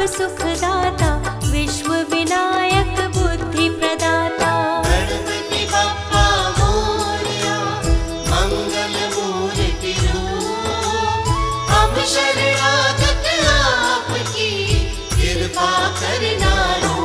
सुखदाता, विश्व विनायक बुद्धि प्रदाता। गणपति बप्पा मोरया, मंगल मूर्ति रूप, हम शरणागत आपकी, कृपा करना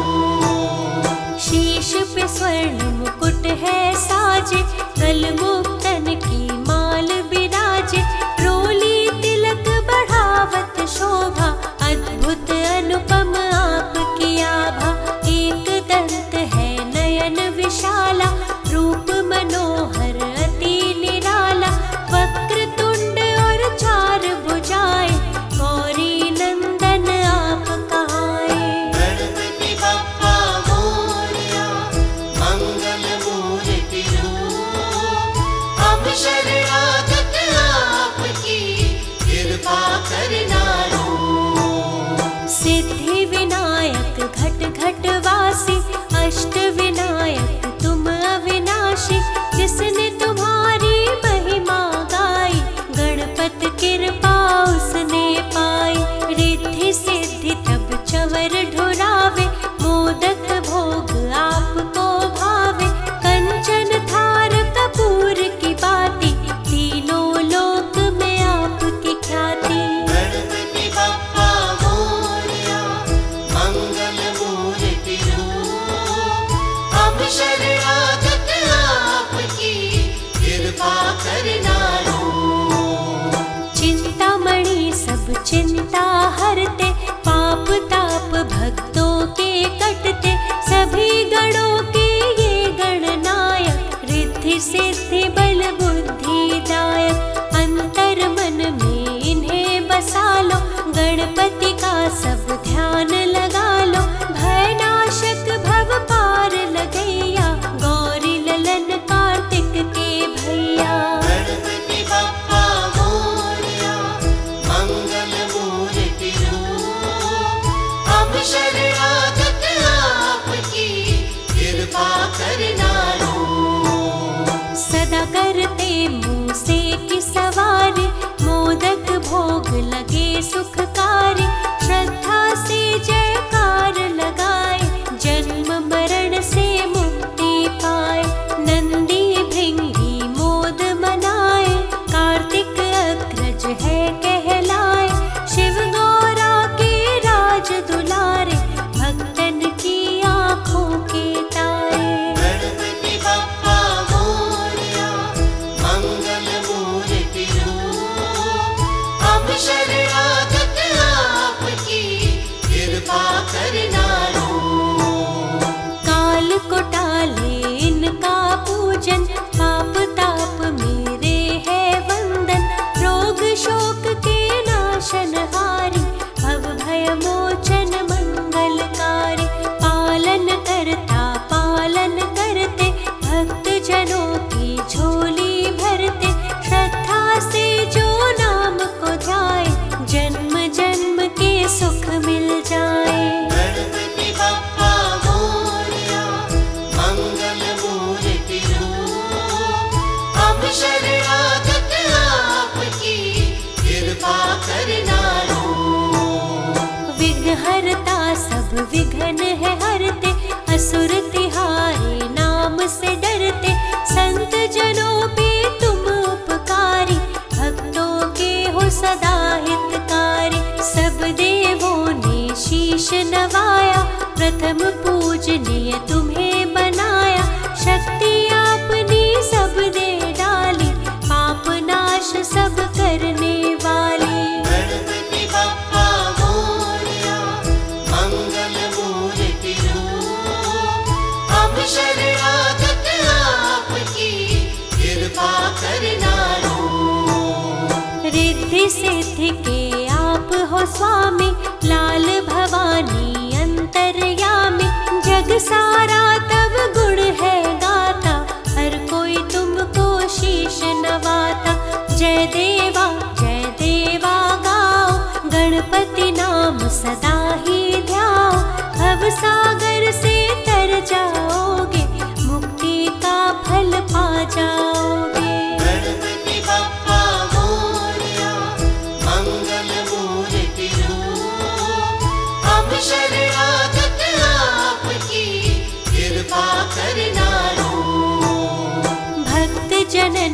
रूप। शीश पे स्वर्ण मुकुट है साजे, गल मुक्तन की माल बिराजे, रोली तिलक बढ़ावत शोभा, अद्भुत अनुपम आपकी आभा। एक दंत है नयन विशाला, रूप मनोहर अति निराला, वक्र तुंड और चार भुजाएं, गौरी नंदन आप कहाए। गणपति बप्पा मोरया, मंगल मूर्ति रूप, हम शरणागत आपकी, कृपा करना रूप। सिद्धि विनायक घट घट वासी, अष्ट विनायक तुम अविनाशी, जिसने तुम्हारी महिमा गाई, गणपत कृपा उसने पाई। रिद्धि सिद्धि तब चवर ढुरावे, मोदक भोग आपको भावे, कंचन थार कपूर की बाती, तीनों लोक में आपकी ख्याति। गणपति बप्पा मोरया, मंगल मूर्ति रूप, हम शरणागत आपकी, कृपा करना रूप। चिंतामणि सब चिंता हरते, पाप ताप भक्तों के कटते, सभी गणों के ये गणनायक, रिद्धि सिद्धि बल बुद्धि दायक। अंतर मन में इन्हें बसा लो, गणपति का सब ध्यान लगा लो, भयनाशक भव पार लगैया, गौरी ललन कार्तिक के भैया। गणपति बप्पा मोरया, मंगल मूर्ति रूप, हम शरणागत आपकी, कृपा करना रूप। सदा करते मुँह से की सवारी, मोदक भोग लगे सुखकारी, श्रद्धा से जयकार लगाए, जन्म मरण से मुक्ति पाए। नंदी भृंगी मोद मनाए, कार्तिक अग्रज है कहलाए, शिव गौरा के राज दुलारे, भक्तन की आँखों के तारे। गणपति बप्पा मोरया, मंगल मूर्ति रूप, हम शरणागत आपकी, कृपा करना रूप। काल को टाले इनका पूजन, पाप ताप मेरे है वंदन, रोग शोक के नाशन हारी, भव भय मोचन मंगलकारी। पालन करता पालन करते, भक्त जनों की झोली भरते, श्रद्धा से जो नाम को ध्याए, जन्म जन्म के सुख मिल जाए। गणपति बप्पा मोरया, मंगल मूर्ति रूप, हम शरणागत आपकी, कृपा करना रूप। विघ्न हरता सब विघ्न है हरते, असुर तिहारे नाम से डरते, संत जनों पे तुम उपकारी, भक्तों के हो सदा हितकारी। सब देवों ने शीश नवाया, प्रथम पूजनीय तुम्हें बनाया, शक्ति आपने सब दे डाली, पाप नाश सब करने वाली। गणपति बप्पा मोरया, मंगल मूर्ति रूप, हम शरणागत आपकी, कृपा करना रूप। रिद्धि सिद्धि के आप हो स्वामी, लाल भवानी अंतर्यामी, जग सारा तब गुण है गाता, हर कोई तुमको शीश नवाता। जय देवा गाओ, गणपति नाम सदा ही ध्याओ, भव सागर से तर जाओगे, मुक्ति का फल पा जाओगे। गणपति बप्पा मोरया, मंगल मूर्ति रूप, हम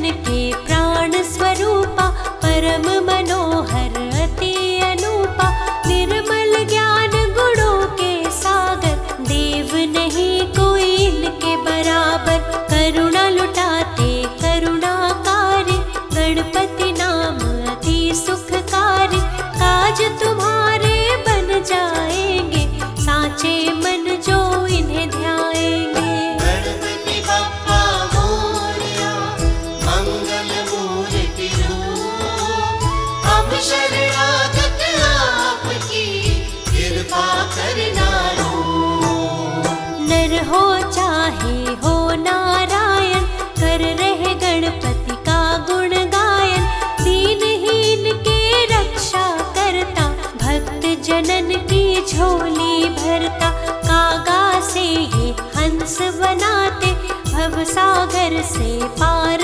के प्राण स्वरूपा, परम मनोहर अति अनूपा, निर्मल ज्ञान गुणों के सागर, देव नहीं कोई इनके बराबर। करुणा लुटाते करुणाकारी, गणपति नाम अति सुखकारी, काज तुम्हारे बन जाएंगे, साचे मन जो इन्हें ध्याएंगे। गणपति बप्पा मोरया, मंगल मूर्ति रूप, हम शरणागत आपकी, कृपा करना रूप। नर हो चाहे हो नारायण, कर रहे गणपति का गुण गायन, दीनहीन के रक्षा करता, भक्त जनन की झोली भरता। कागा से ये हंस बनाते, भव सागर से पार